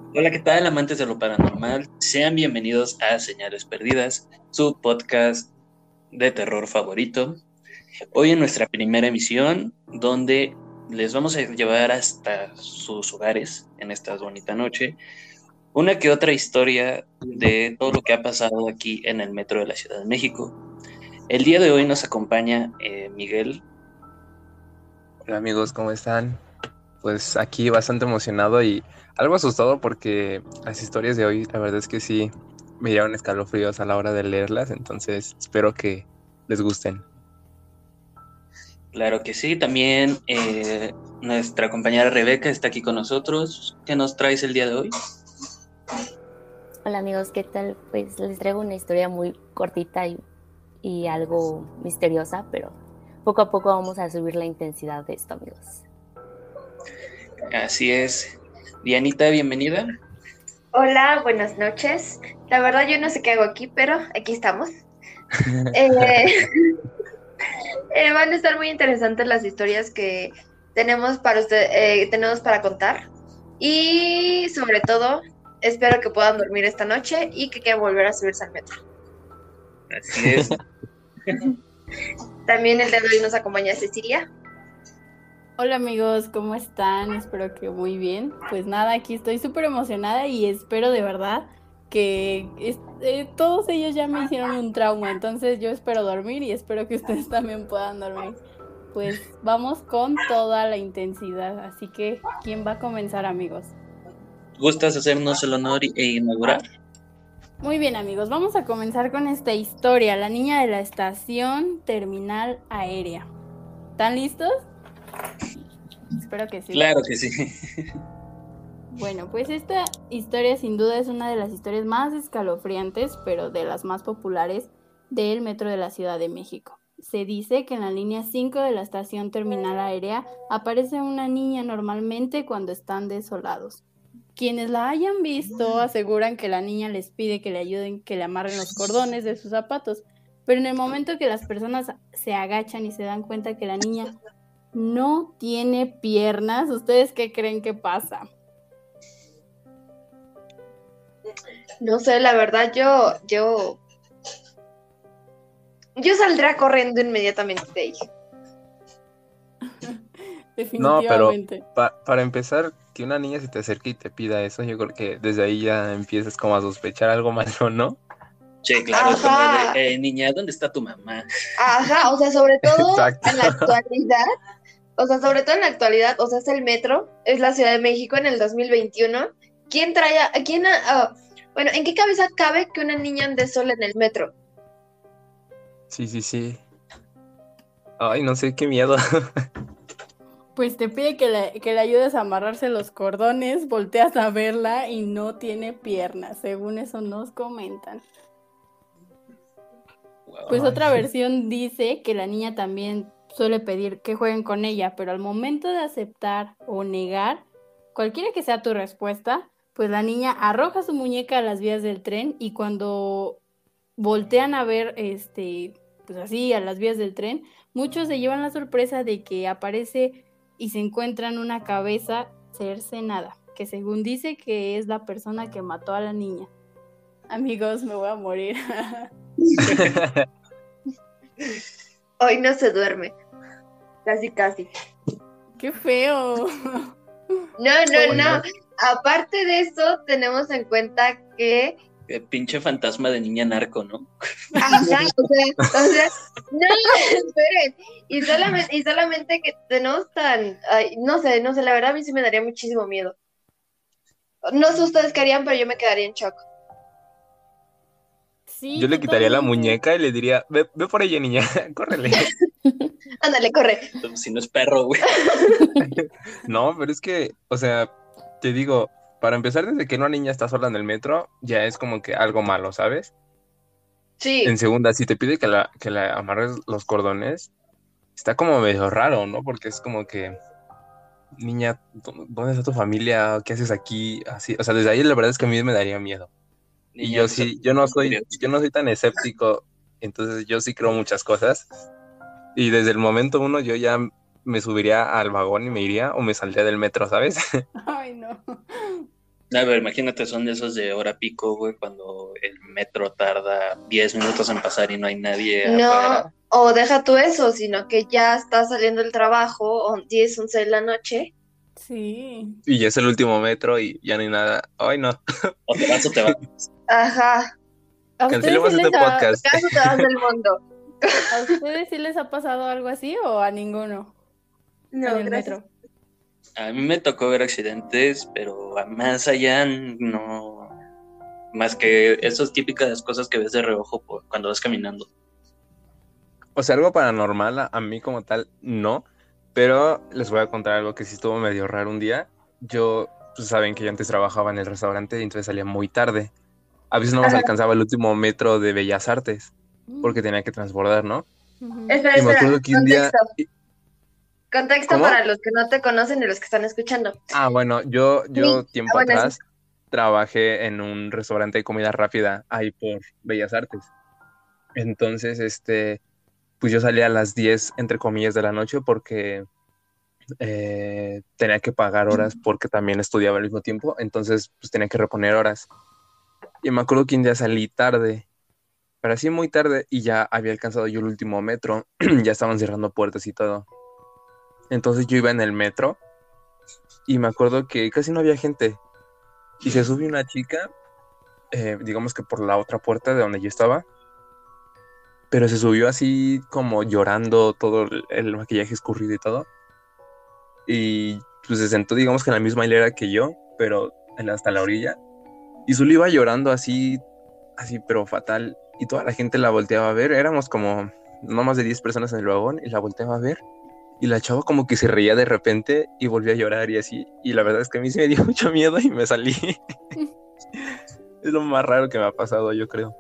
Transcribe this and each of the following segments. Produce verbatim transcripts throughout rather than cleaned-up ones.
Hola, ¿qué tal, amantes de lo paranormal? Sean bienvenidos a Señales Perdidas, su podcast de terror favorito. Hoy en nuestra primera emisión, donde les vamos a llevar hasta sus hogares en esta bonita noche, una que otra historia de todo lo que ha pasado aquí en el metro de la Ciudad de México. El día de hoy nos acompaña eh, Miguel. Hola amigos, ¿cómo están? Pues aquí bastante emocionado y algo asustado porque las historias de hoy, la verdad es que sí me dieron escalofríos a la hora de leerlas, entonces espero que les gusten. Claro que sí, también eh, nuestra compañera Rebeca está aquí con nosotros. ¿Qué nos traes el día de hoy? Hola amigos, ¿qué tal? Pues les traigo una historia muy cortita y, y algo misteriosa, pero poco a poco vamos a subir la intensidad de esto, amigos. Así es. Dianita, bienvenida. Hola, buenas noches. La verdad yo no sé qué hago aquí, pero aquí estamos. Eh, eh, van a estar muy interesantes las historias que tenemos para usted, eh, tenemos para contar. Y sobre todo, espero que puedan dormir esta noche y que quieran volver a subirse al metro. Así es. También el día de hoy nos acompaña Cecilia. Hola amigos, ¿cómo están? Espero que muy bien. Pues nada, aquí estoy súper emocionada y espero de verdad que es- eh, todos ellos ya me hicieron un trauma, entonces yo espero dormir y espero que ustedes también puedan dormir. Pues vamos con toda la intensidad, así que ¿quién va a comenzar, amigos? ¿Gustas hacernos el honor e inaugurar? Muy bien amigos, vamos a comenzar con esta historia, la niña de la estación terminal aérea. ¿Están listos? Espero que sí. Claro que sí. Bueno, pues esta historia sin duda es una de las historias más escalofriantes, pero de las más populares del metro de la Ciudad de México. Se dice que en la línea cinco de la estación terminal aérea aparece una niña normalmente cuando están desolados. Quienes la hayan visto aseguran que la niña les pide que le ayuden, que le amarren los cordones de sus zapatos, pero en el momento que las personas se agachan y se dan cuenta que la niña no tiene piernas, ¿ustedes qué creen que pasa? No sé, la verdad yo, yo, yo saldré corriendo inmediatamente de ahí. No, pero Definitivamente. pa- para empezar, que una niña se te acerque y te pida eso, yo creo que desde ahí ya empiezas como a sospechar algo malo, ¿no? Sí, claro, es como de, Ajá, eh, niña, ¿dónde está tu mamá? ajá, o sea, sobre todo Exacto. en la actualidad. O sea, sobre todo en la actualidad, o sea, es el metro, es la Ciudad de México en el dos mil veintiuno. ¿Quién trae, a, quién, a- uh, bueno, ¿en qué cabeza cabe que una niña ande sola en el metro? Sí, sí, sí. Ay, no sé, qué miedo. Pues te pide que le, que le ayudes a amarrarse los cordones, volteas a verla y no tiene piernas, según eso nos comentan. Pues Wow. Ay, otra versión dice que la niña también suele pedir que jueguen con ella, pero al momento de aceptar o negar, cualquiera que sea tu respuesta, pues la niña arroja su muñeca a las vías del tren y cuando voltean a ver, este, pues así, a las vías del tren, muchos se llevan la sorpresa de que aparece y se encuentran una cabeza cercenada, que según dice que es la persona que mató a la niña. Amigos, me voy a morir. Hoy no se duerme, casi, casi. ¡Qué feo! No, no, Ay, no. no. Aparte de eso, tenemos en cuenta que, Eh, pinche fantasma de niña narco, ¿no? ajá, o sea, o sea, no, esperen. Y solamente, y solamente que tenemos tan, ay, no sé, no sé, la verdad a mí sí me daría muchísimo miedo. No sé ustedes qué harían, pero yo me quedaría en shock. Sí, Yo le quitaría la totalmente. muñeca y le diría, ve, ve por ella, niña, córrele. Ándale, corre. Si no es perro, güey. No, pero es que, o sea, te digo, para empezar, desde que una niña está sola en el metro, ya es como que algo malo, ¿sabes? En Sí. segunda, si te pide que la, que la amarres los cordones, está como medio raro, ¿no? Porque es como que, niña, ¿dó- ¿dónde está tu familia? ¿Qué haces aquí? Así, o sea, desde ahí la verdad es que a mí me daría miedo. Y Niña, yo tus sí, yo no apellidos son soy, curiosos. yo no soy tan escéptico, entonces yo sí creo muchas cosas. Y desde el momento uno yo ya me subiría al vagón y me iría o me saldría del metro, ¿sabes? Ay, no. A ver, imagínate, son de esos de hora pico, güey, cuando el metro tarda diez minutos en pasar y no hay nadie afuera. No, o deja tú eso, sino que ya estás saliendo del trabajo, o diez, once de la noche. Sí. Y ya es el último metro y ya no hay nada. Ay, no. O te vas o te vas. Ajá, ¿A ustedes, Cancelemos sí este les ha, podcast. ¿acaso te vas del mundo? ¿A ustedes sí les ha pasado algo así o a ninguno No, en el gracias. metro? A mí me tocó ver accidentes, pero más allá no, más que esas típicas cosas que ves de reojo por cuando vas caminando. O sea, algo paranormal a, a mí como tal, no. Pero les voy a contar algo que sí estuvo medio raro un día. Yo, pues saben que yo antes trabajaba en el restaurante y entonces salía muy tarde. A veces no nos Ajá. alcanzaba el último metro de Bellas Artes porque tenía que transbordar, ¿no? Ujú. Espera, Y me espera, acuerdo que un día... contexto. Contexto ¿Cómo? para los que no te conocen y los que están escuchando. Ah, bueno, yo, yo Sí, tiempo ah, bueno, atrás trabajé en un restaurante de comida rápida ahí por Bellas Artes. Entonces, este, pues yo salía a las diez, entre comillas, de la noche porque eh, tenía que pagar horas porque también estudiaba al mismo tiempo. Entonces, pues tenía que reponer horas. Y me acuerdo que un día salí tarde, pero así muy tarde y ya había alcanzado yo el último metro. Ya estaban cerrando puertas y todo. Entonces yo iba en el metro y me acuerdo que casi no había gente. Y se subió una chica, eh, digamos que por la otra puerta de donde yo estaba, pero se subió así como llorando, todo el, el maquillaje escurrido y todo. Y pues se sentó, digamos que en la misma hilera que yo, pero en- hasta la orilla. Y solo iba llorando así, así, pero fatal. Y toda la gente la volteaba a ver. Éramos como no más de diez personas en el vagón y la volteaba a ver. Y la chava como que se reía de repente y volvió a llorar y así. Y la verdad es que a mí sí me dio mucho miedo y me salí. Es lo más raro que me ha pasado, yo creo.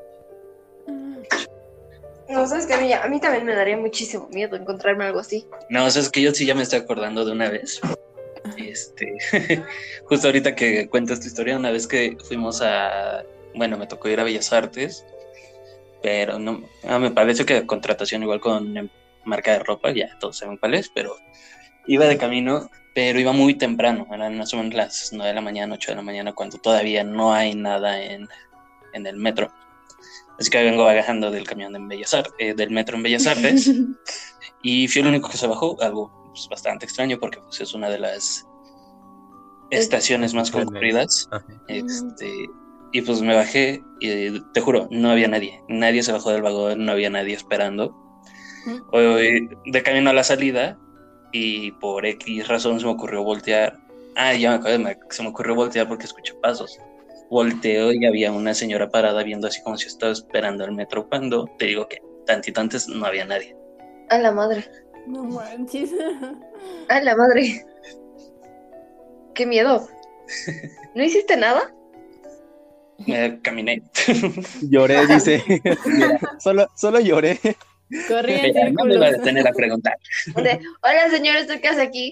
No, sabes que a mí, a mí también me daría muchísimo miedo encontrarme algo así. No, o sea, es que yo sí ya me estoy acordando de una vez. Este, justo ahorita que cuentas tu historia, una vez que fuimos a, bueno, me tocó ir a Bellas Artes, pero no, ah, me parece que contratación igual con em, marca de ropa, ya todos saben cuál es, pero iba de camino, pero iba muy temprano, eran más o menos las nueve de la mañana, ocho de la mañana, cuando todavía no hay nada en, en el metro. Así que vengo bajando del camión en Bellas Artes, eh, del metro en Bellas Artes, y fui el único que se bajó, algo pues, bastante extraño porque pues, es una de las estaciones más concurridas. Ajá. Este, y pues me bajé y te juro, no había nadie. Nadie se bajó del vagón, no había nadie esperando. Hoy, de camino a la salida, y por X razón se me ocurrió voltear. Ah, ya me acuerdo, me- se me ocurrió voltear porque escuché pasos. Volteo y había una señora parada viendo así como si estaba esperando el metro. Cuando te digo que tantito antes no había nadie. A la madre. No manches. A la madre. Qué miedo. ¿No hiciste nada? Me caminé. Lloré, dice. Mira, solo, solo lloré. Corrí en Mira, no me iba a círculos. detener a preguntar. De, hola señor, ¿usted qué hace aquí?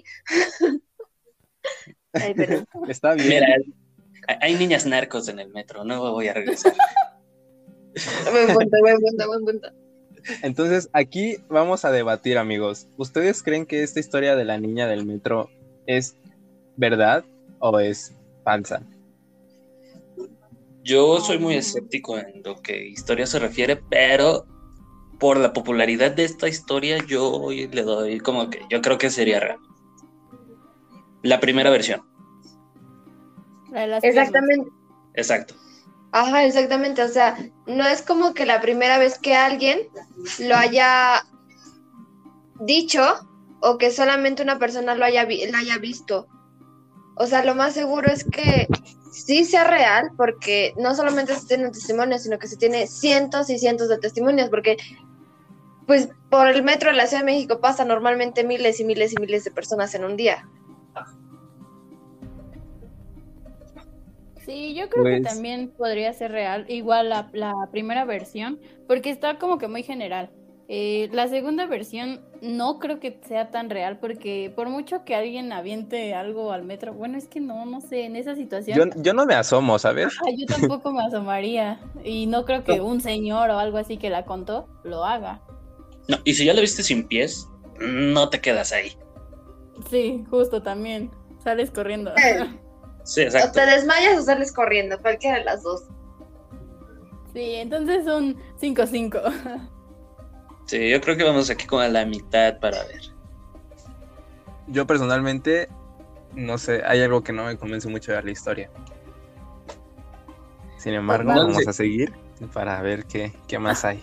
Ay, perdón. Está bien. Mira, hay- hay niñas narcos en el metro, no voy a regresar. Buen punto, buen punto, buen punto. Entonces, aquí vamos a debatir, amigos. ¿Ustedes creen que esta historia de la niña del metro es verdad o es falsa? Yo soy muy escéptico en lo que historia se refiere, pero por la popularidad de esta historia, yo le doy como que yo creo que sería real. La primera versión, La de las piernas. Exactamente. exacto. Ajá, exactamente. O sea, no es como que la primera vez que alguien lo haya dicho o que solamente una persona lo haya, vi- lo haya visto. O sea, lo más seguro es que sí sea real, porque no solamente se tienen testimonios, sino que se tiene cientos y cientos de testimonios, porque pues por el metro de la Ciudad de México pasa normalmente miles y miles y miles de personas en un día. Sí, yo creo que Pues- también podría ser real, igual la, la primera versión, porque está como que muy general. Eh, la segunda versión no creo que sea tan real, porque por mucho que alguien aviente algo al metro, bueno, es que no, no sé, en esa situación, Yo, yo no me asomo, ¿sabes? ah, yo tampoco me asomaría, y no creo que un señor o algo así que la contó lo haga. No, y si ya lo viste sin pies, no te quedas ahí. Sí, justo también, sales corriendo. Sí, O exacto. te desmayas o sales corriendo, cualquiera de las dos. Sí, entonces son cinco cinco. Sí, yo creo que vamos aquí como a la mitad para ver. Yo personalmente, no sé, hay algo que no me convence mucho de la historia. Sin embargo, Vamos. vamos a seguir para ver qué, qué más hay.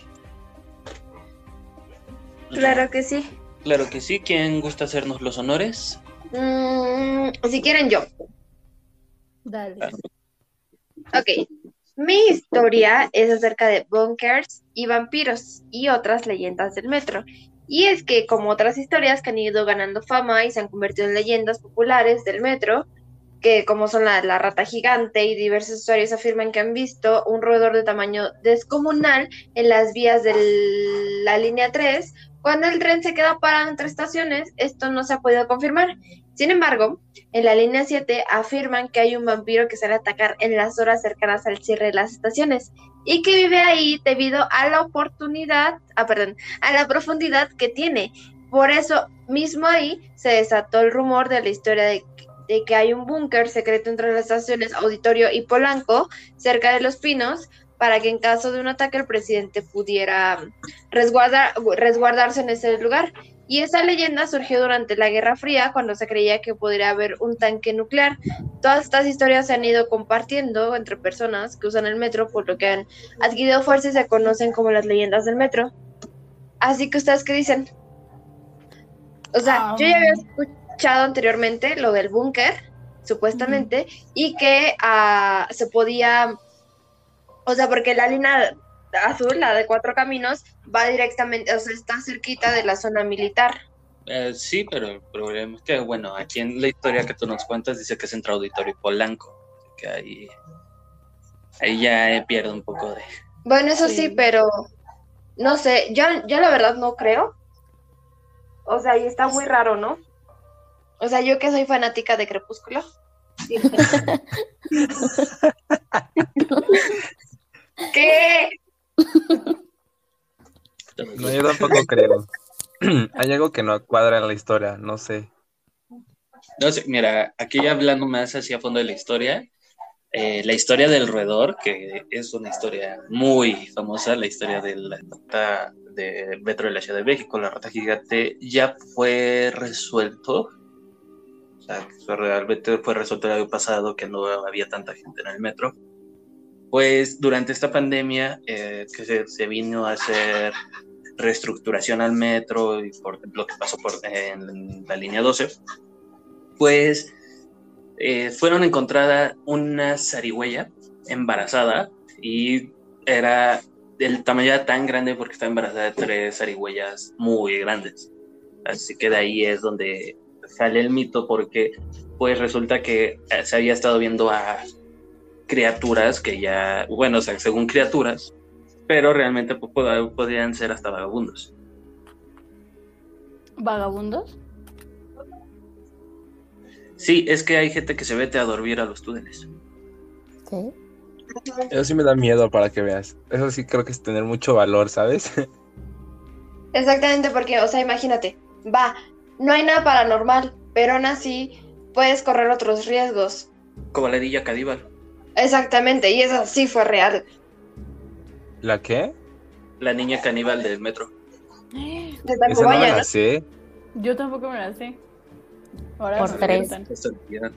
Claro que sí. Claro que sí. ¿Quién gusta hacernos los honores? Mm, si quieren yo. Dale. Ok. Mi historia es acerca de bunkers y vampiros y otras leyendas del metro. Y es que, como otras historias que han ido ganando fama y se han convertido en leyendas populares del metro, que como son la, la rata gigante y diversos usuarios afirman que han visto un roedor de tamaño descomunal en las vías de la línea tres, cuando el tren se queda parado entre estaciones, esto no se ha podido confirmar. Sin embargo, en la línea siete afirman que hay un vampiro que sale a atacar en las horas cercanas al cierre de las estaciones y que vive ahí debido a la oportunidad, ah, perdón, a la profundidad que tiene. Por eso mismo ahí se desató el rumor de la historia de de que hay un búnker secreto entre las estaciones Auditorio y Polanco, cerca de Los Pinos, para que en caso de un ataque el presidente pudiera resguardar, resguardarse en ese lugar. Y esa leyenda surgió durante la Guerra Fría, cuando se creía que podría haber un tanque nuclear. Todas estas historias se han ido compartiendo entre personas que usan el metro, por lo que han adquirido fuerza y se conocen como las leyendas del metro. Así que, ¿ustedes qué dicen? O sea, Um, yo ya había escuchado anteriormente lo del búnker, supuestamente, y que uh, se podía, o sea, porque la línea azul, la de cuatro caminos, va directamente, o sea, está cerquita de la zona militar. Eh, sí, pero el problema es que, bueno, aquí en la historia que tú nos cuentas dice que es entre Auditorio y Polanco. Que ahí, ahí ya eh, pierdo un poco de... Bueno, eso sí, Sí. pero no sé, yo, yo la verdad no creo. O sea, y está muy raro, ¿no? O sea, yo que soy fanática de Crepúsculo. Sí. ¿Qué? No, yo tampoco creo. Hay algo que no cuadra en la historia, no sé. No sé, mira, aquí ya hablando más hacia fondo de la historia, eh, la historia del roedor, que es una historia muy famosa, la historia de la rata de Metro de la Ciudad de México, la rata gigante, ya fue resuelto. O sea, que realmente fue resuelto el año pasado, que no había tanta gente en el metro. Pues durante esta pandemia, eh, que se, se vino a hacer reestructuración al metro y por lo que pasó por, en la línea doce, pues eh, fueron encontrada una zarigüeya embarazada y era el tamaño era tan grande porque estaba embarazada de tres zarigüeyas muy grandes. Así que de ahí es donde sale el mito, porque pues resulta que se había estado viendo a criaturas que ya, bueno, o sea, según criaturas, pero realmente pues, pod- podrían ser hasta vagabundos. ¿Vagabundos? Sí, es que hay gente que se vete a dormir a los túneles. ¿Qué? Eso sí me da miedo para que veas. Eso sí creo que es tener mucho valor, ¿sabes? Exactamente, porque, o sea, imagínate, va, no hay nada paranormal, pero aún así puedes correr otros riesgos. Como la niña caníbal. Exactamente, y eso sí fue real. ¿La qué? La niña caníbal del metro. De Esa no me Tacubaya, la ¿no? sé. Yo tampoco me la sé. Ahora Por me tres. cuentan. Esto bien.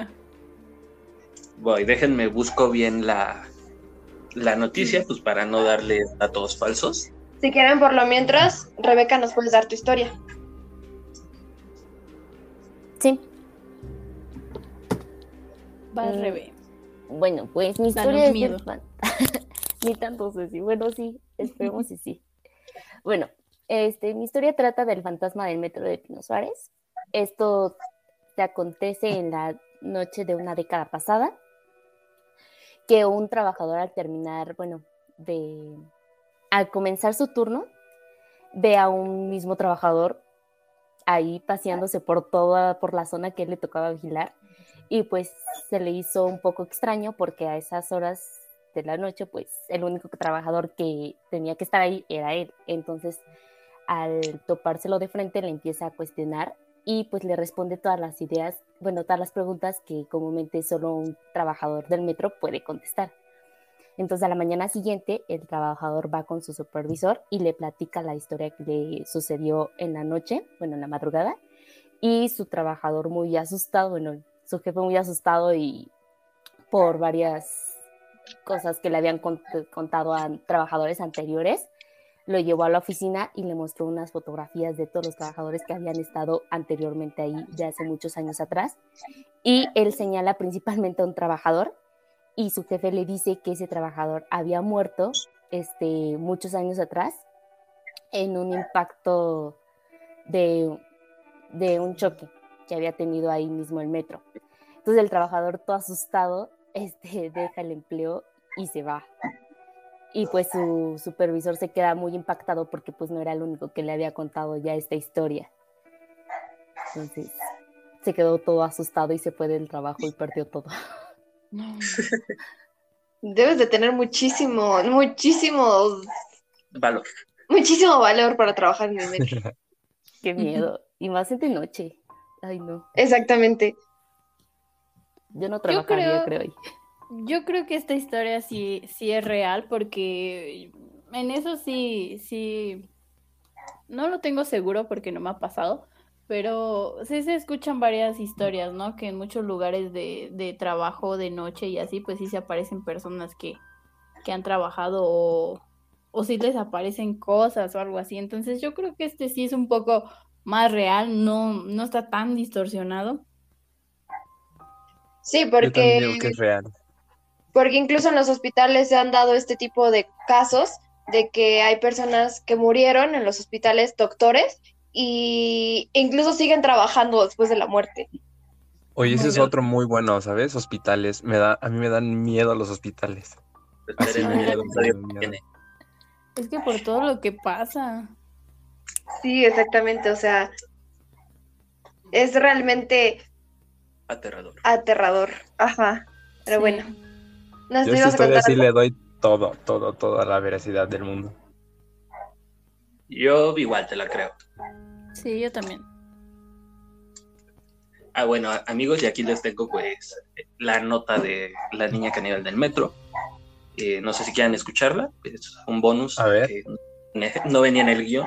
Voy, déjenme busco bien la, la noticia, pues para no darle datos falsos. Si quieren, por lo mientras, Rebeca, nos puedes dar tu historia. Sí. Va, Mm. Rebe. Bueno, pues mi Danos historia es miedo. del fan- Ni tanto, Ceci. Bueno, sí, esperemos y sí. Bueno, este, mi historia trata del fantasma del metro de Pino Suárez. Esto se acontece en la noche de una década pasada, que un trabajador al terminar, bueno, de al comenzar su turno, ve a un mismo trabajador ahí paseándose por toda, por la zona que él le tocaba vigilar, y pues se le hizo un poco extraño porque a esas horas de la noche, pues el único trabajador que tenía que estar ahí era él. Entonces, al topárselo de frente, le empieza a cuestionar y pues le responde todas las ideas bueno, todas las preguntas que comúnmente solo un trabajador del metro puede contestar. Entonces a la mañana siguiente el trabajador va con su supervisor y le platica la historia que le sucedió en la noche, bueno, en la madrugada, y su trabajador muy asustado, bueno, su jefe muy asustado y por varias cosas que le habían cont- contado a trabajadores anteriores, lo llevó a la oficina y le mostró unas fotografías de todos los trabajadores que habían estado anteriormente ahí de hace muchos años atrás, y él señala principalmente a un trabajador y su jefe le dice que ese trabajador había muerto este, muchos años atrás en un impacto de, de un choque que había tenido ahí mismo el metro. Entonces el trabajador todo asustado este, deja el empleo y se va. Y pues su supervisor se queda muy impactado porque pues no era el único que le había contado ya esta historia. Entonces se quedó todo asustado y se fue del trabajo y perdió todo. No. Debes de tener muchísimo, muchísimo, Valor. muchísimo valor para trabajar en el metro. Qué miedo. Y más en de noche. Ay, no. Exactamente. Yo no trabajaría, creo- creo. ahí. Yo creo que esta historia sí, sí es real porque en eso sí, sí, no lo tengo seguro porque no me ha pasado, pero sí se escuchan varias historias, ¿no? Que en muchos lugares de, de trabajo de noche y así, pues sí se aparecen personas que, que han trabajado o, o sí les aparecen cosas o algo así. Entonces yo creo que este sí es un poco más real, no, no está tan distorsionado. Sí, Yo también porque, digo que es real. porque incluso en los hospitales se han dado este tipo de casos de que hay personas que murieron en los hospitales, doctores, y incluso siguen trabajando después de la muerte. Oye, ese es Bueno. otro muy bueno, ¿sabes? Hospitales. Me da, a mí me dan miedo los hospitales. Así, Esperen el miedo, episodio miedo, que miedo. viene. Es que por todo lo que pasa. Sí, exactamente, o sea, es realmente Aterrador. aterrador. Ajá, pero Sí. bueno. Nos Yo a esta ibas a historia contar sí algo. le doy todo, todo, toda la veracidad del mundo. Yo igual te la creo. Sí, yo también. Ah, bueno, a- amigos, y aquí les tengo pues la nota de la niña caníbal del metro. Eh, no sé si quieran escucharla, es un bonus A ver. que no- no venía en el guión.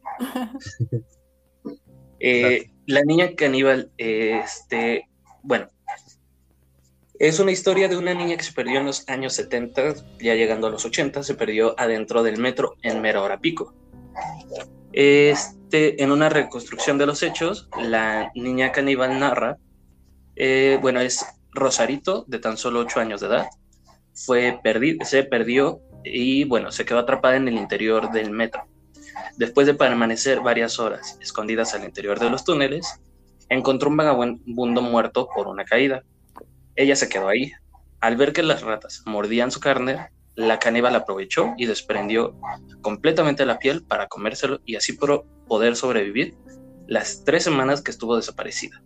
Eh, la niña caníbal, eh, este, bueno, es una historia de una niña que se perdió en los años setenta, ya llegando a los ochenta, se perdió adentro del metro en mera hora pico. Este, en una reconstrucción de los hechos, la niña caníbal narra, eh, bueno, es Rosarito, de tan solo ocho años de edad, fue perdi- se perdió y, bueno, se quedó atrapada en el interior del metro. Después de permanecer varias horas escondidas al interior de los túneles, encontró un vagabundo muerto por una caída. Ella se quedó ahí. Al ver que las ratas mordían su carne, la caníbal aprovechó y desprendió completamente la piel para comérselo y así pro- poder sobrevivir las tres semanas que estuvo desaparecida.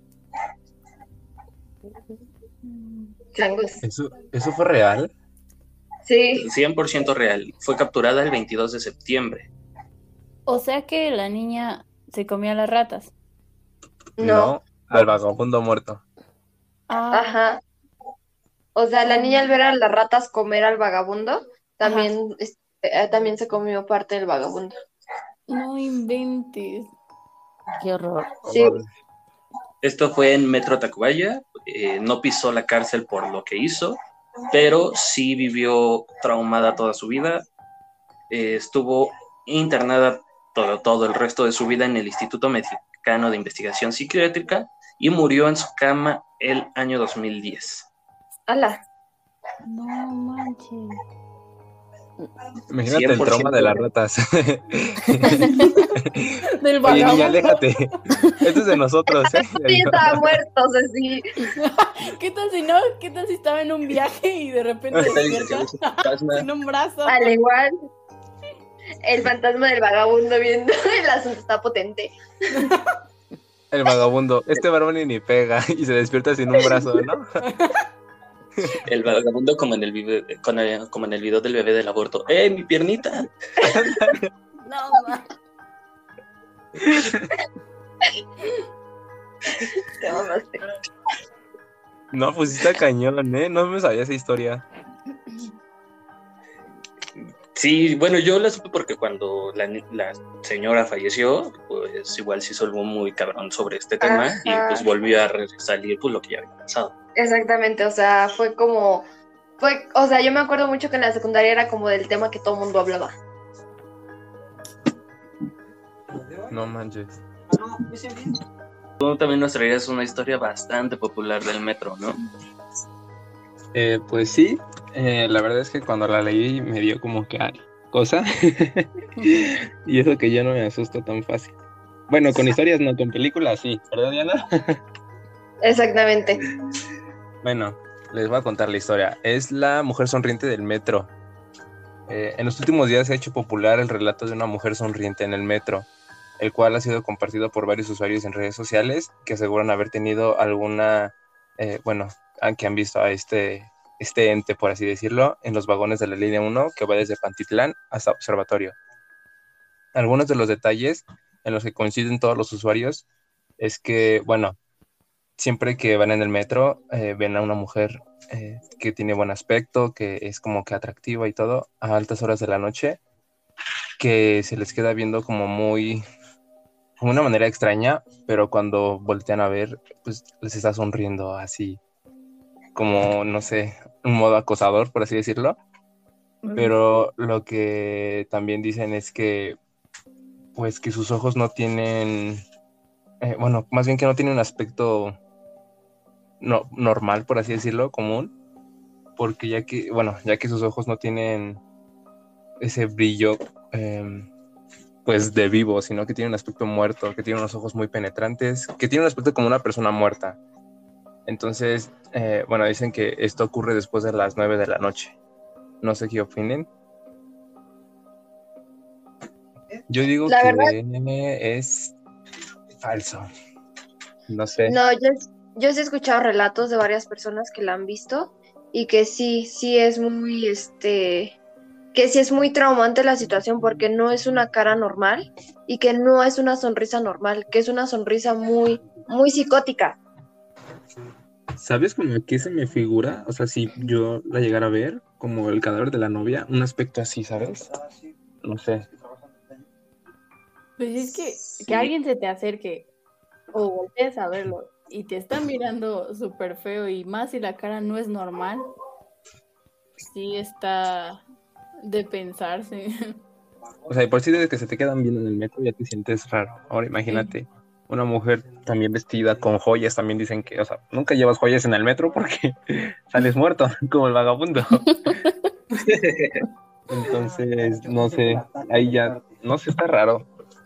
Changos. ¿Eso, eso fue real? Sí, cien por ciento real. Fue capturada el veintidós de septiembre. O sea que la niña se comía las ratas. no. Al vagabundo muerto. Ah, Ajá. O sea, la niña al ver a las ratas comer al vagabundo, también, es- eh, también se comió parte del vagabundo. no inventes. Qué horror. Sí. Horror. Esto fue en Metro Tacubaya. Eh, no pisó la cárcel por lo que hizo, pero sí vivió traumada toda su vida. Eh, estuvo internada todo, todo el resto de su vida en el Instituto Mexicano de Investigación Psiquiátrica y murió en su cama el año dos mil diez. Ala. No manches. Imagínate el trauma de las ratas. Del Oye, niña, vagabundo. aléjate. Esto es de nosotros, ¿eh? Sí, estaba muerto, o sea, sí. ¿Qué tal si no? ¿Qué tal si estaba en un viaje y de repente ¿Qué tal si despierta se fantasma? sin un brazo? Al igual, el fantasma del vagabundo viendo el asunto está potente. El vagabundo. Este varón ni ni pega y se despierta sin un brazo, ¿no? El vagabundo como en el, vive- con el- como en el video del bebé del aborto. ¡Eh, mi piernita! No, ma. Te mamaste. No, pues sí está cañón, ¿eh? No me sabía esa historia. Sí, bueno, yo la supe porque cuando la, la señora falleció, pues igual se hizo algo muy cabrón sobre este tema. Ajá. Y pues volvió a salir pues lo que ya había pasado. Exactamente, o sea, fue como, fue, o sea, yo me acuerdo mucho que en la secundaria era como del tema que todo el mundo hablaba. No manches. Tú también nos traías una historia bastante popular del metro, ¿no? Eh, pues sí, eh, la verdad es que cuando la leí me dio como que cosa. Y eso que yo no me asusto tan fácil. Bueno, con historias no, con películas sí, ¿verdad, Diana? Exactamente. Bueno, les voy a contar la historia. Es La mujer sonriente del metro. Eh, en los últimos días se ha hecho popular el relato de una mujer sonriente en el metro, el cual ha sido compartido por varios usuarios en redes sociales que aseguran haber tenido alguna, eh, bueno, que han visto a este, este ente, por así decirlo, en los vagones de la línea uno que va desde Pantitlán hasta Observatorio. Algunos de los detalles en los que coinciden todos los usuarios es que, bueno, siempre que van en el metro eh, ven a una mujer eh, que tiene buen aspecto, que es como que atractiva y todo, a altas horas de la noche, que se les queda viendo como muy... de una manera extraña, pero cuando voltean a ver, pues les está sonriendo así, como, no sé, un modo acosador, por así decirlo. Uh-huh. Pero lo que también dicen es que, pues que sus ojos no tienen, eh, bueno, más bien que no tienen un aspecto no, normal, por así decirlo, común, porque ya que, bueno, ya que sus ojos no tienen ese brillo, eh, pues de vivo, sino que tiene un aspecto muerto, que tiene unos ojos muy penetrantes, que tiene un aspecto como una persona muerta. Entonces, eh, bueno, dicen que esto ocurre después de las nueve de la noche. No sé qué opinen. Yo digo la que verdad, es falso. No sé. No, yo, yo sí he escuchado relatos de varias personas que la han visto y que sí, sí es muy, este... que sí es muy traumante la situación porque no es una cara normal y que no es una sonrisa normal, que es una sonrisa muy, muy psicótica. ¿Sabes como a qué se me figura? O sea, si yo la llegara a ver, como el cadáver de la novia, un aspecto así, ¿sabes? No sé. Pues es que, sí. que alguien se te acerque o voltees a verlo y te está mirando súper feo y más si la cara no es normal, sí está... de pensarse. O sea, y por sí desde que se te quedan viendo en el metro ya te sientes raro. Ahora imagínate, sí. Una mujer también vestida con joyas, también dicen que, o sea, nunca llevas joyas en el metro porque sales muerto, como el vagabundo. Entonces, no sé, ahí ya, no sé, está raro.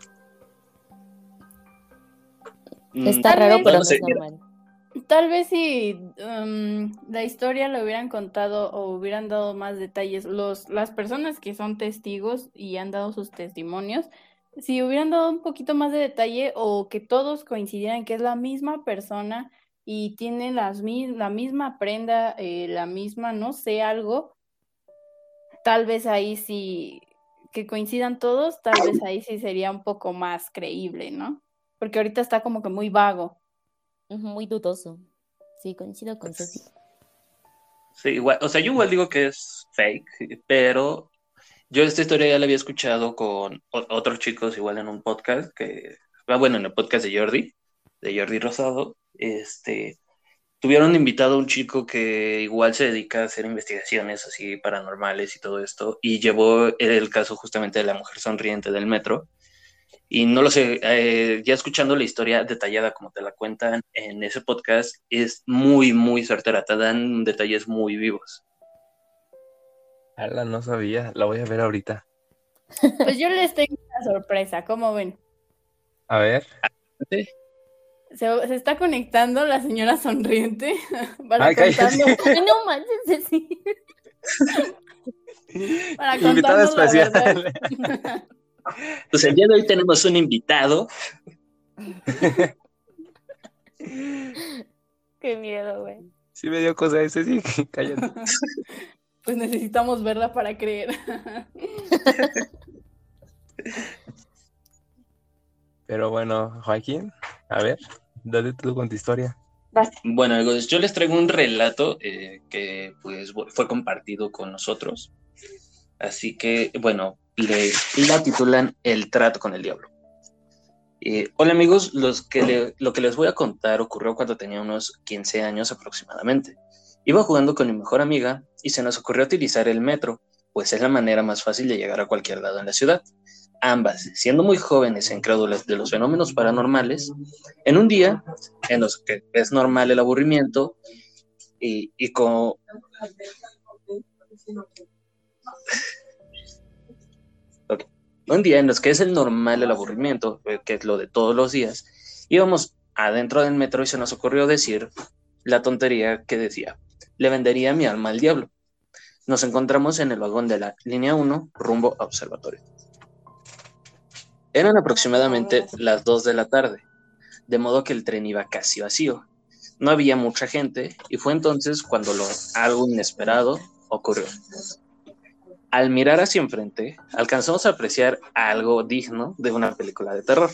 Está Tal raro, vez, pero no no sé. es normal. Tal vez si um, la historia lo hubieran contado o hubieran dado más detalles, los, las personas que son testigos y han dado sus testimonios, si hubieran dado un poquito más de detalle o que todos coincidieran que es la misma persona y tiene las, la misma prenda, eh, la misma, no sé, algo, tal vez ahí sí, que coincidan todos, tal vez ahí sí sería un poco más creíble, ¿no? Porque ahorita está como que muy vago. Muy dudoso. Sí, coincido con Ceci. Sí, igual, o sea, yo igual digo que es fake, pero yo esta historia ya la había escuchado con o- otros chicos igual en un podcast que, ah, bueno, en el podcast de Jordi, de Jordi Rosado, este, tuvieron invitado a un chico que igual se dedica a hacer investigaciones así paranormales y todo esto, y llevó el caso justamente de la mujer sonriente del metro. Y no lo sé, eh, ya escuchando la historia detallada como te la cuentan en ese podcast, es muy, muy certera, te dan detalles muy vivos. Ala, no sabía, la voy a ver ahorita. Pues yo les tengo una sorpresa, ¿cómo ven? A ver. ¿Sí? Se, se está conectando la señora sonriente para Ay, contarnos. Ay, no manches, Ceci. Para Invitada contarnos la especial. verdad. Pues el día de hoy tenemos un invitado. Qué miedo, güey. Sí me dio cosa ese, sí, cállate. Pues necesitamos verla para creer. Pero bueno, Joaquín, a ver, dale tú con tu historia. Vas. Bueno, amigos, yo les traigo un relato eh, que pues fue compartido con nosotros. Así que, bueno, le, la titulan El trato con el diablo. Eh, hola amigos, los que le, lo que les voy a contar ocurrió cuando tenía unos quince años aproximadamente. Iba jugando con mi mejor amiga y se nos ocurrió utilizar el metro, pues es la manera más fácil de llegar a cualquier lado en la ciudad. Ambas, siendo muy jóvenes e incrédulas de los fenómenos paranormales, en un día en los que es normal el aburrimiento y, y como... Okay. Un día en los que es el normal el aburrimiento, que es lo de todos los días, íbamos adentro del metro y se nos ocurrió decir la tontería que decía, le vendería mi alma al diablo. Nos encontramos en el vagón de la línea uno, rumbo a Observatorio. Eran aproximadamente las dos de la tarde, de modo que el tren iba casi vacío. No había mucha gente y fue entonces cuando lo, algo inesperado ocurrió. Al mirar hacia enfrente, alcanzamos a apreciar algo digno de una película de terror.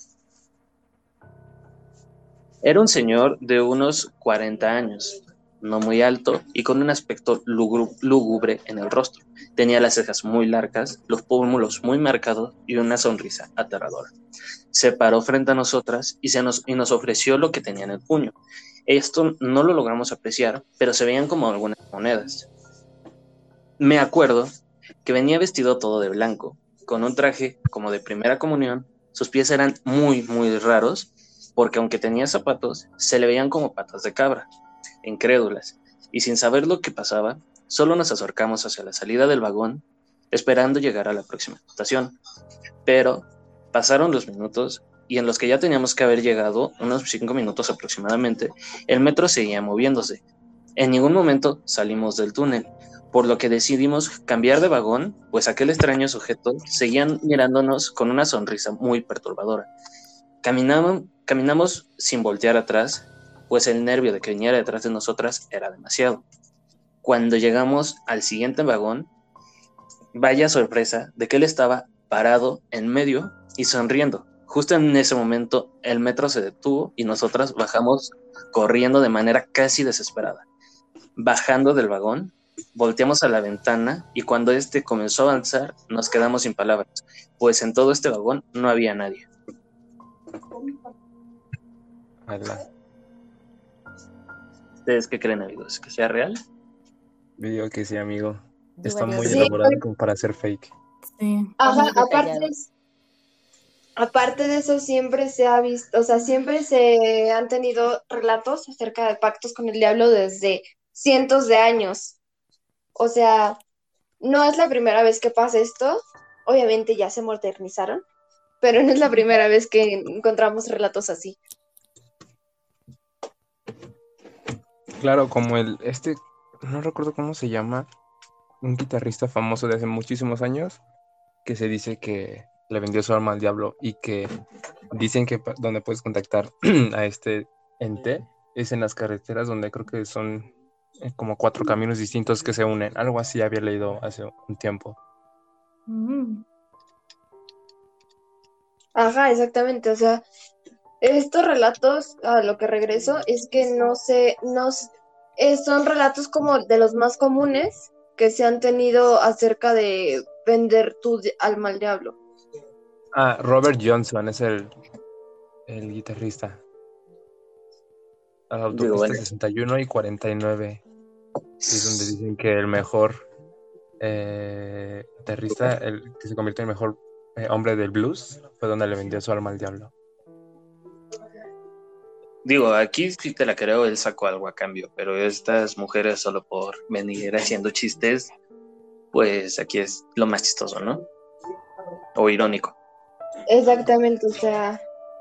Era un señor de unos cuarenta años, no muy alto y con un aspecto lúgubre en el rostro. Tenía las cejas muy largas, los pómulos muy marcados y una sonrisa aterradora. Se paró frente a nosotras y, se nos, y nos ofreció lo que tenía en el puño. Esto no lo logramos apreciar, pero se veían como algunas monedas. Me acuerdo que venía vestido todo de blanco, con un traje como de primera comunión. Sus pies eran muy, muy raros, porque aunque tenía zapatos, se le veían como patas de cabra. Incrédulas, y sin saber lo que pasaba, solo nos acercamos hacia la salida del vagón, esperando llegar a la próxima estación. Pero pasaron los minutos, y en los que ya teníamos que haber llegado, unos cinco minutos aproximadamente, el metro seguía moviéndose. En ningún momento salimos del túnel, por lo que decidimos cambiar de vagón, pues aquel extraño sujeto seguía mirándonos con una sonrisa muy perturbadora. Caminamos, caminamos sin voltear atrás, pues el nervio de que viniera detrás de nosotras era demasiado. Cuando llegamos al siguiente vagón, vaya sorpresa de que él estaba parado en medio y sonriendo. Justo en ese momento el metro se detuvo y nosotras bajamos corriendo de manera casi desesperada. Bajando del vagón, volteamos a la ventana y cuando este comenzó a avanzar nos quedamos sin palabras, pues en todo este vagón no había nadie. Ala. ¿Ustedes qué creen, amigos? ¿Que sea real? Digo que sí, amigo. Yo Está igual muy digo Sí. elaborado como para ser fake. Sí. Ajá, muy aparte detallado. de, aparte de eso siempre se ha visto, o sea, siempre se han tenido relatos acerca de pactos con el diablo desde cientos de años. O sea, no es la primera vez que pasa esto. Obviamente ya se modernizaron, pero no es la primera vez que encontramos relatos así. Claro, como el, este, no recuerdo cómo se llama, un guitarrista famoso de hace muchísimos años, que se dice que le vendió su alma al diablo y que dicen que pa- donde puedes contactar a este ente es en las carreteras donde creo que son eh, como cuatro caminos distintos que se unen. Algo así había leído hace un tiempo. Mm. Ajá, exactamente. O sea, estos relatos, a lo que regreso, es que no sé, no s- eh, son relatos como de los más comunes que se han tenido acerca de vender tu di- alma al diablo. Ah, Robert Johnson es el, el guitarrista. A la Digo, autopista bueno, sesenta y uno y cuarenta y nueve es donde dicen que el mejor eh, guitarrista, el que se convirtió en el mejor eh, hombre del blues, fue donde le vendió su alma al diablo. digo, aquí sí te la creo, él sacó algo a cambio, pero estas mujeres solo por venir haciendo chistes, pues aquí es lo más chistoso, ¿no? O irónico. Exactamente, o sea,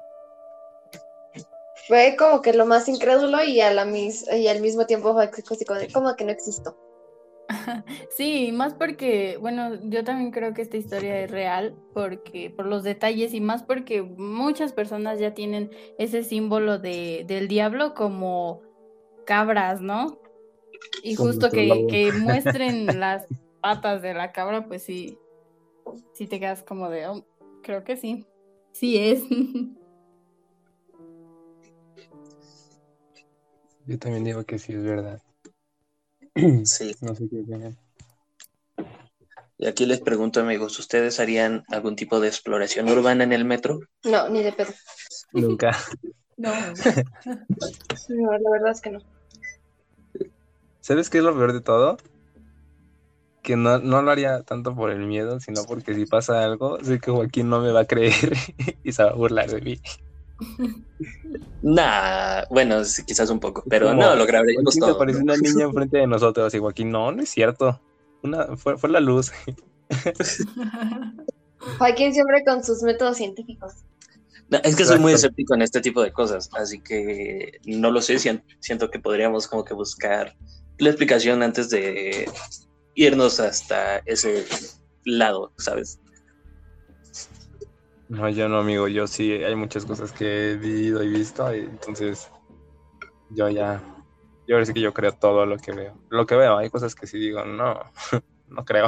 fue como que lo más incrédulo y, a la mis y al mismo tiempo fue así como de, ¿cómo que no existo? Sí, más porque, bueno, yo también creo que esta historia es real, porque por los detalles y más porque muchas personas ya tienen ese símbolo de, del diablo como cabras, ¿no? Y Como justo nuestro que, lobo. que muestren las patas de la cabra, pues sí, sí te quedas como de, "Oh, creo que sí, sí es". Yo también digo que sí, es verdad. Sí. No sé qué opinan. Y aquí les pregunto, amigos, ¿ustedes harían algún tipo de exploración urbana en el metro? No, ni de pedo. Nunca. No. No, la verdad es que no. ¿Sabes qué es lo peor de todo? Que no, no lo haría tanto por el miedo, sino porque si pasa algo, sé que Joaquín no me va a creer y se va a burlar de mí. Nah, bueno, sí, quizás un poco, pero Como, no, lo grabaríamos Joaquín, se todo, apareció ¿no? una niña enfrente de nosotros y Joaquín, no, no es cierto. Una, fue, fue la luz. Joaquín siempre con sus métodos científicos. No, es que soy muy Exacto. escéptico en este tipo de cosas, así que no lo sé, sien- siento que podríamos como que buscar la explicación antes de irnos hasta ese lado, ¿sabes? No, yo no, amigo, yo sí, hay muchas cosas que he vivido y visto, y entonces yo ya, yo ahora sí que yo creo todo lo que veo. Lo que veo, hay cosas que sí digo, no, no creo.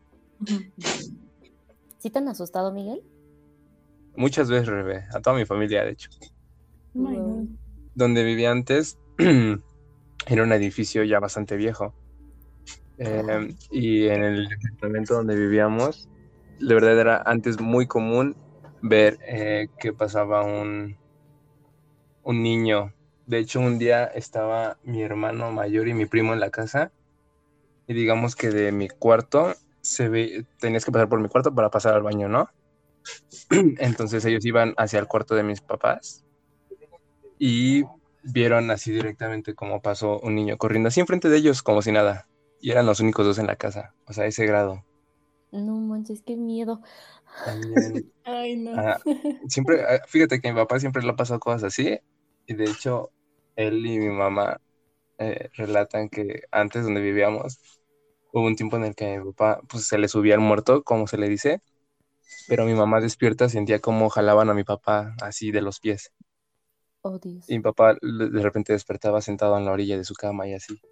¿Sí te han asustado, Miguel? Muchas veces, Rebe, a toda mi familia, de hecho. Ay, no. Donde vivía antes, era un edificio ya bastante viejo. Eh, Ajá. y en el departamento donde vivíamos, de verdad era antes muy común ver eh, que pasaba un, un niño. De hecho, un día estaba mi hermano mayor y mi primo en la casa, y digamos que de mi cuarto se ve, tenías que pasar por mi cuarto para pasar al baño, ¿no? Entonces ellos iban hacia el cuarto de mis papás y vieron así directamente cómo pasó un niño corriendo así enfrente de ellos como si nada. Y eran los únicos dos en la casa, o sea, ese grado. No manches, qué miedo. También, Ay, no. ah, siempre, ah, fíjate que mi papá siempre le ha pasado cosas así, y de hecho, él y mi mamá eh, relatan que antes donde vivíamos, hubo un tiempo en el que a mi papá pues, se le subía el muerto, como se le dice, pero mi mamá despierta sentía como jalaban a mi papá así de los pies. Oh, Dios. Y mi papá le- de repente despertaba sentado en la orilla de su cama y así.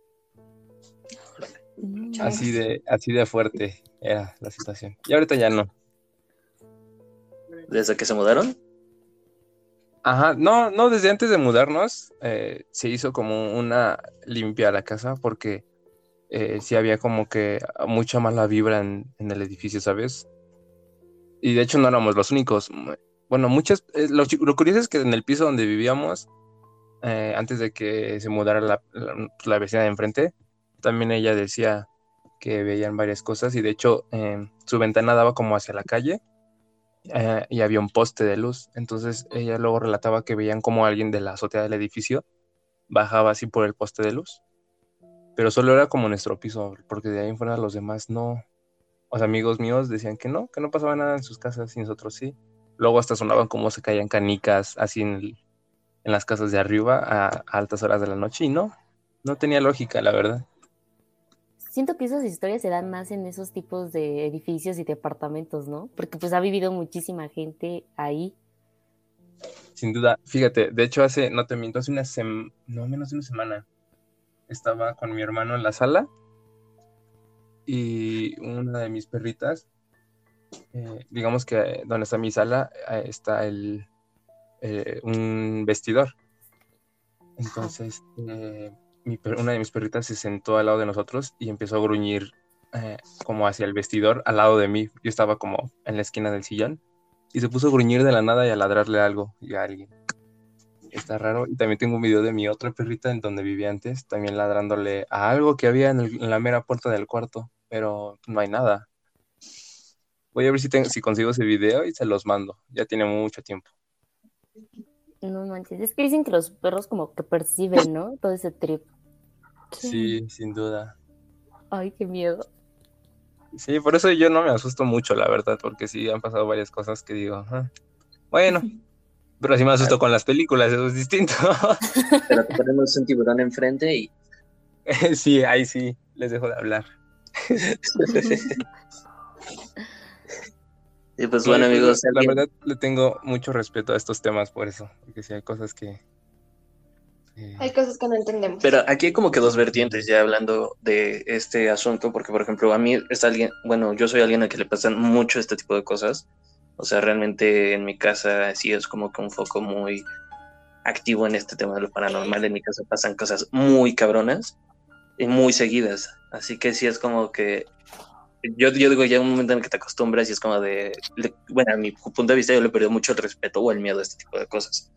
No Chale. Así manches. de, así de fuerte era la situación. Y ahorita ya no. ¿Desde que se mudaron? Ajá, no, no, desde antes de mudarnos eh, se hizo como una limpia a la casa porque eh, sí había como que mucha mala vibra en, en el edificio, ¿sabes? Y de hecho no éramos los únicos. Bueno, muchas, eh, lo, chi- lo curioso es que en el piso donde vivíamos, eh, antes de que se mudara la, la, la vecina de enfrente, también ella decía que veían varias cosas y de hecho eh, su ventana daba como hacia la calle eh, y había un poste de luz. Entonces ella luego relataba que veían como alguien de la azotea del edificio bajaba así por el poste de luz. Pero solo era como nuestro piso, porque de ahí en fuera los demás no. O sea, amigos míos decían que no, que no pasaba nada en sus casas y nosotros sí. Luego hasta sonaban como se caían canicas así en, el- en las casas de arriba a, a altas horas de la noche y no, no tenía lógica, la verdad. Siento que esas historias se dan más en esos tipos de edificios y departamentos, ¿no? Porque pues ha vivido muchísima gente ahí. Sin duda, fíjate, de hecho hace, no te miento, hace una semana, no menos de una semana, estaba con mi hermano en la sala y una de mis perritas, eh, digamos que eh, donde está mi sala, eh, está el, eh, un vestidor. Entonces, eh, mi per- una de mis perritas se sentó al lado de nosotros y empezó a gruñir eh, como hacia el vestidor al lado de mí. Yo estaba como en la esquina del sillón y se puso a gruñir de la nada y a ladrarle algo y a alguien. Está raro. Y también tengo un video de mi otra perrita en donde vivía antes, también ladrándole a algo que había en, el- en la mera puerta del cuarto, pero no hay nada. Voy a ver si, tengo, si consigo ese video y se los mando. Ya tiene mucho tiempo. No manches. Es que dicen que los perros como que perciben, ¿no? Todo ese trip. Sí, sin duda. Ay, qué miedo. Sí, por eso yo no me asusto mucho, la verdad, porque sí han pasado varias cosas que digo, "Ah, bueno, pero sí me asusto con las películas, eso es distinto." Pero te ponemos un tiburón enfrente y... Sí, ahí sí, les dejo de hablar. Y pues No, bueno, yo, pues, la, amigos, la alguien... verdad le tengo mucho respeto a estos temas por eso, porque sí hay cosas que... eh, Hay cosas que no entendemos. Pero aquí hay como que dos vertientes ya hablando de este asunto, porque por ejemplo a mí es alguien, bueno, yo soy alguien a que le pasan mucho este tipo de cosas, o sea, realmente en mi casa sí es como que un foco muy activo en este tema de lo paranormal. En mi casa pasan cosas muy cabronas y muy seguidas. Así que sí es como que yo, yo digo, ya un momento en el que te acostumbras y es como de, le, bueno, a mi punto de vista yo le perdí mucho el respeto o el miedo a este tipo de cosas.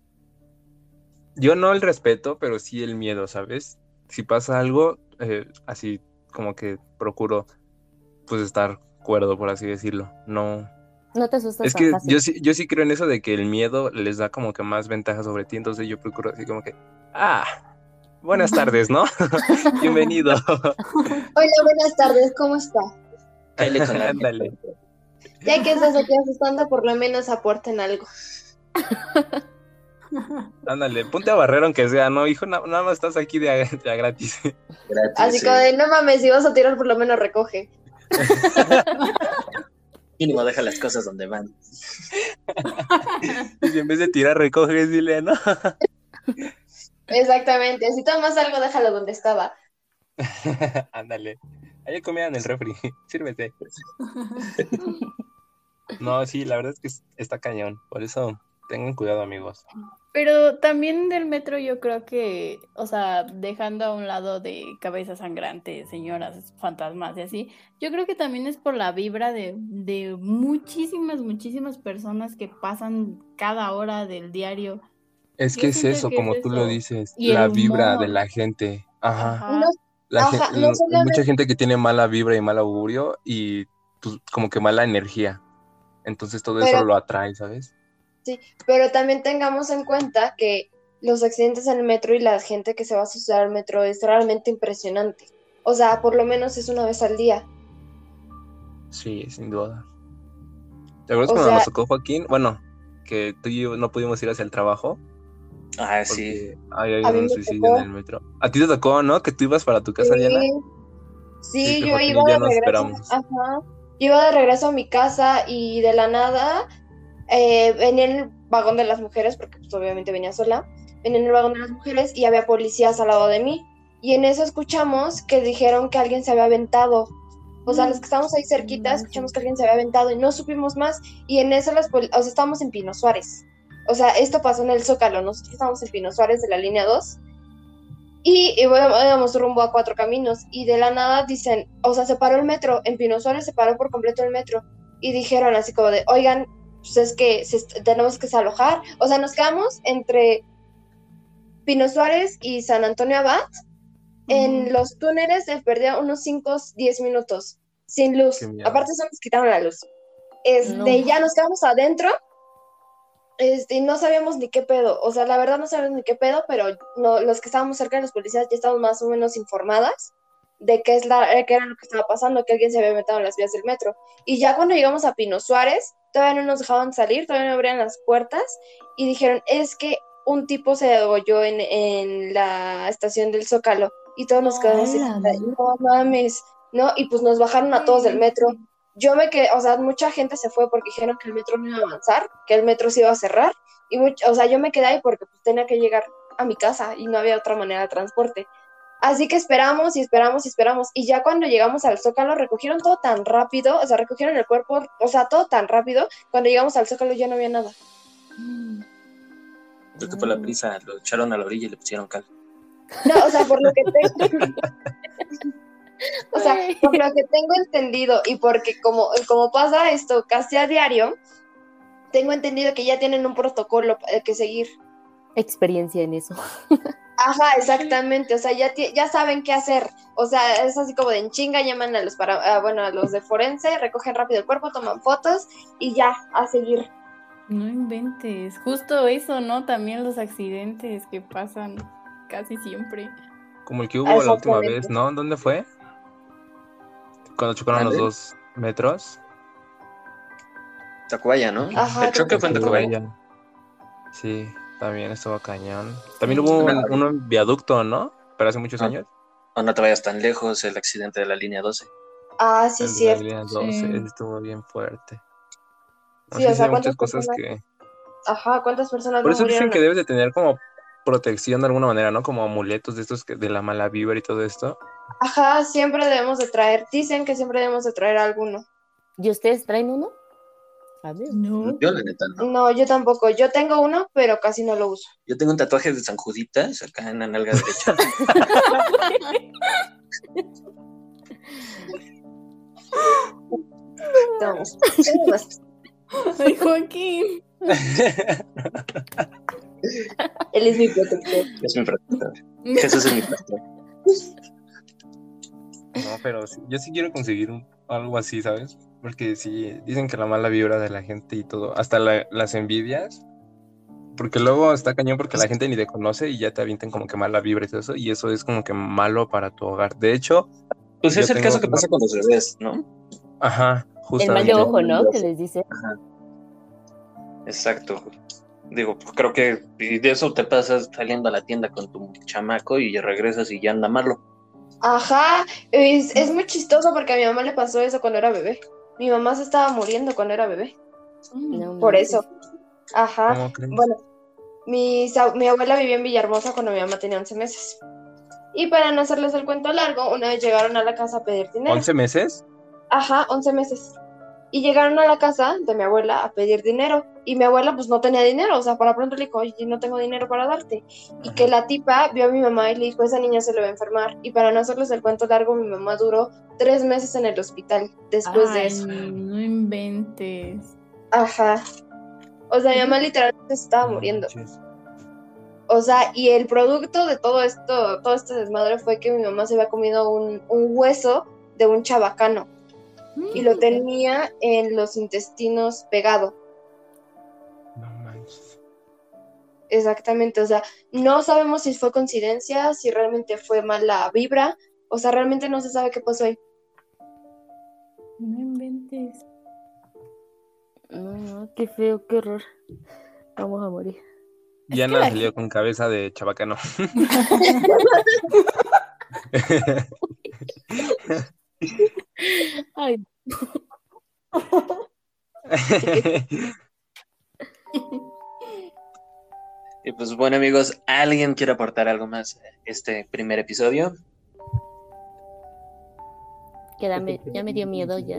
Yo no el respeto, pero sí el miedo, ¿sabes? Si pasa algo, eh, así como que procuro pues estar cuerdo, por así decirlo. No. No te asustas Es tan que fácil. yo sí, yo sí creo en eso de que el miedo les da como que más ventaja sobre ti, entonces yo procuro así como que, ah, buenas tardes, ¿no? Bienvenido. Hola, buenas tardes, ¿cómo está? Cáele con la... Ándale. Ya que estás aquí asustando, por lo menos aporten algo. Ándale, ponte a barrer aunque sea, ¿no? Hijo, na- nada más estás aquí de a, de a gratis. Gratis, Así sí. como de, no mames, si vas a tirar, por lo menos recoge. Mínimo deja las cosas donde van. Y si en vez de tirar recoges, dile, ¿no? Exactamente, si tomas algo, déjalo donde estaba. Ándale. Hay comida en el refri, sírvete. No, sí, la verdad es que es- está cañón, por eso tengan cuidado, amigos. Pero también del metro yo creo que, o sea, dejando a un lado de cabezas sangrantes, señoras, fantasmas y así, yo creo que también es por la vibra de, de muchísimas, muchísimas personas que pasan cada hora del diario. Es Yo que es siento eso, que como es tú lo eso. dices, Y el la vibra de humor. la gente. Ajá. Ajá. No, La ajá, gen- no hay solamente, mucha gente que tiene mala vibra y mal augurio y pues, como que mala energía. Entonces todo eso pero, lo atrae, ¿sabes? sí, pero también tengamos en cuenta que los accidentes en el metro y la gente que se va a asustar al metro es realmente impresionante. O sea, por lo menos es una vez al día. Sí, sin duda. ¿Te acuerdas O cuando nos sea, tocó, Joaquín? Bueno, que tú y yo no pudimos ir hacia el trabajo Ah, sí. porque ahí hay a mí un me suicidio en tocó. el metro. A ti te tocó, ¿no? Que tú ibas para tu casa, Diana. Sí, Sí, sí, que yo Joaquín iba y yo de nos regreso, esperamos. ajá, yo iba de regreso a mi casa y de la nada eh, venía en el vagón de las mujeres, porque pues, obviamente venía sola, venía en el vagón de las mujeres y había policías al lado de mí. Y en eso escuchamos que dijeron que alguien se había aventado. O sea, los que estábamos ahí cerquita, escuchamos que alguien se había aventado y no supimos más. Y en eso, las poli- o sea, estábamos en Pino Suárez. O sea, esto pasó en el Zócalo, nosotros estábamos en Pino Suárez de la línea dos. Y, y bueno, íbamos rumbo a Cuatro Caminos. Y de la nada dicen, o sea, se paró el metro. En Pino Suárez se paró por completo el metro. Y dijeron así como de, oigan, pues es que se, tenemos que desalojar. O sea, nos quedamos entre Pino Suárez y San Antonio Abad. En Ujú. los túneles se perdía unos cinco, diez minutos sin luz. Qué miedo. Aparte, se nos quitaron la luz. Este, No. ya nos quedamos adentro. Este, y no sabíamos ni qué pedo. O sea, la verdad no sabíamos ni qué pedo, pero no, los que estábamos cerca de los policías ya estábamos más o menos informadas de qué, es la, eh, qué era lo que estaba pasando, que alguien se había metido en las vías del metro. Y ya cuando llegamos a Pino Suárez, todavía no nos dejaban salir, todavía no abrían las puertas, y dijeron, es que un tipo se degolló en, en la estación del Zócalo, y todos nos quedamos así, ¡Hala! no mames, ¿no? Y pues nos bajaron a todos del metro. Yo me quedé, o sea, mucha gente se fue porque dijeron que el metro no iba a avanzar, que el metro se iba a cerrar, y much, o sea, yo me quedé ahí porque pues, tenía que llegar a mi casa y no había otra manera de transporte. Así que esperamos y esperamos y esperamos. Y ya cuando llegamos al Zócalo, recogieron todo tan rápido, o sea, recogieron el cuerpo, o sea, todo tan rápido. Cuando llegamos al Zócalo ya no había nada. Creo que por la prisa lo echaron a la orilla y le pusieron cal. No, o sea, por lo que tengo, o sea, por lo que tengo entendido y porque como, como pasa esto casi a diario, tengo entendido que ya tienen un protocolo que seguir. Experiencia en eso. Ajá, exactamente, o sea, ya, ya saben qué hacer, o sea, es así como de en chinga, llaman a los para, uh, bueno, a los de forense, recogen rápido el cuerpo, toman fotos y ya, a seguir. No inventes, justo eso, ¿no? También los accidentes que pasan casi siempre. Como el que hubo la última Exactamente. vez, ¿no? ¿Dónde fue? Cuando chocaron los ¿Mande? dos metros. Tacubaya, ¿no? Ajá, El choque creo fue en que Tacubaya. Tacubaya. Sí, también estuvo cañón. También Sí. hubo un, No. uno en viaducto, ¿no? Pero hace muchos No. años. O no te vayas tan lejos, el accidente de la línea doce. Ah, sí, El de la cierto. línea doce Sí. ese estuvo bien fuerte. No Sí, sé o si sea, hay ¿cuántas muchas cosas personas? que... Ajá, ¿cuántas personas Por no eso dicen murieron? que debes de tener como protección de alguna manera, ¿no? Como amuletos de estos que, de la mala vibra y todo esto. Ajá, siempre debemos de traer, dicen que siempre debemos de traer alguno. ¿Y ustedes traen uno? A ver. No. Yo, la neta, no. No, yo tampoco. Yo tengo uno, pero casi no lo uso. Yo tengo un tatuaje de San Juditas acá en la nalga derecha. Vamos. Ay, Joaquín. Él es mi protector. Es mi protector. Jesús es mi pastor. No, pero sí, yo sí quiero conseguir un- algo así, ¿sabes? Porque sí, dicen que la mala vibra de la gente y todo, hasta la- las envidias, porque luego está cañón porque la gente ni te conoce y ya te avientan como que mala vibra y todo eso, y eso es como que malo para tu hogar. De hecho, Pues yo es el tengo caso que una- pasa con los bebés, ¿no? Ajá, El mal justamente. de ojo, ¿no? Que les dice. Ajá. Exacto. Digo, pues creo que y de eso te pasas saliendo a la tienda con tu chamaco y regresas y ya anda malo. Ajá, es, es muy chistoso porque a mi mamá le pasó eso cuando era bebé. Mi mamá se estaba muriendo cuando era bebé. No, Por manches. eso. Ajá. ¿Cómo crees? Bueno, mis ab- mi abuela vivía en Villahermosa cuando mi mamá tenía once meses. Y para no hacerles el cuento largo, una vez llegaron a la casa a pedir dinero. ¿once meses? Ajá, once meses. Y llegaron a la casa de mi abuela a pedir dinero. Y mi abuela pues no tenía dinero, o sea, para pronto le dijo, oye, no tengo dinero para darte. Y que la tipa vio a mi mamá y le dijo, esa niña se le va a enfermar. Y para no hacerles el cuento largo, mi mamá duró tres meses en el hospital después de Ay, eso. no inventes. Ajá. O sea, mi mamá literalmente se estaba No muriendo. manches. O sea, y el producto de todo esto, todo este desmadre fue que mi mamá se había comido un, un hueso de un chabacano y lo tenía en los intestinos pegado. No manches. Exactamente, o sea, no sabemos si fue coincidencia, si realmente fue mala vibra, o sea, realmente no se sabe qué pasó ahí. No inventes. No, no, qué feo, qué horror. Vamos a morir. Es Diana que la salió con cabeza de chabacano. Ay, Y pues bueno, amigos, ¿alguien quiere aportar algo más a este primer episodio? que dame- ya me dio miedo ya.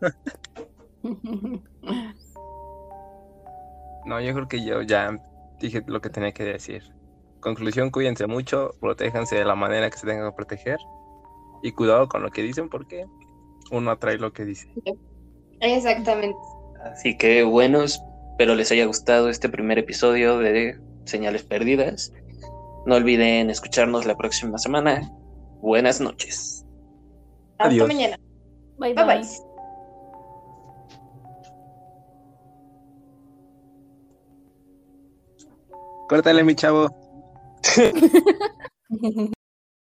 No, yo creo que yo ya dije lo que tenía que decir. Conclusión, cuídense mucho, protéjanse de la manera que se tengan que proteger y cuidado con lo que dicen porque uno atrae lo que dice. Exactamente. Así que bueno, espero les haya gustado este primer episodio de Señales Perdidas. No olviden escucharnos la próxima semana. Buenas noches. Hasta Adiós. mañana. Bye, Bye bye. bye. Córtale, mi chavo.